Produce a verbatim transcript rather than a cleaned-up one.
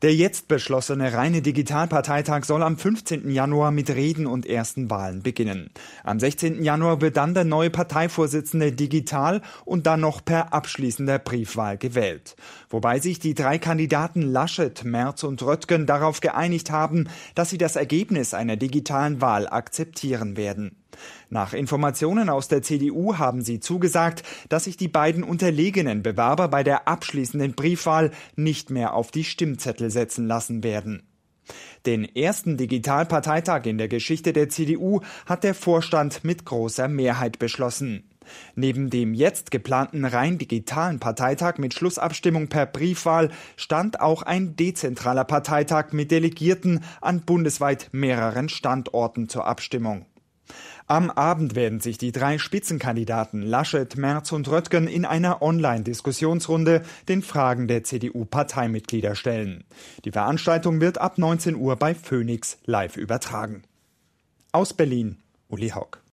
Der jetzt beschlossene reine Digitalparteitag soll am fünfzehnten Januar mit Reden und ersten Wahlen beginnen. Am sechzehnten Januar wird dann der neue Parteivorsitzende digital und dann noch per abschließender Briefwahl gewählt. Wobei sich die drei Kandidaten Laschet, Merz und Röttgen darauf geeinigt haben, dass sie das Ergebnis einer digitalen Wahl akzeptieren werden. Nach Informationen aus der C D U haben sie zugesagt, dass sich die beiden unterlegenen Bewerber bei der abschließenden Briefwahl nicht mehr auf die Stimmzettel setzen lassen werden. Den ersten Digitalparteitag in der Geschichte der C D U hat der Vorstand mit großer Mehrheit beschlossen. Neben dem jetzt geplanten rein digitalen Parteitag mit Schlussabstimmung per Briefwahl stand auch ein dezentraler Parteitag mit Delegierten an bundesweit mehreren Standorten zur Abstimmung. Am Abend werden sich die drei Spitzenkandidaten Laschet, Merz und Röttgen in einer Online-Diskussionsrunde den Fragen der C D U-Parteimitglieder stellen. Die Veranstaltung wird ab neunzehn Uhr bei Phoenix live übertragen. Aus Berlin, Uli Haug.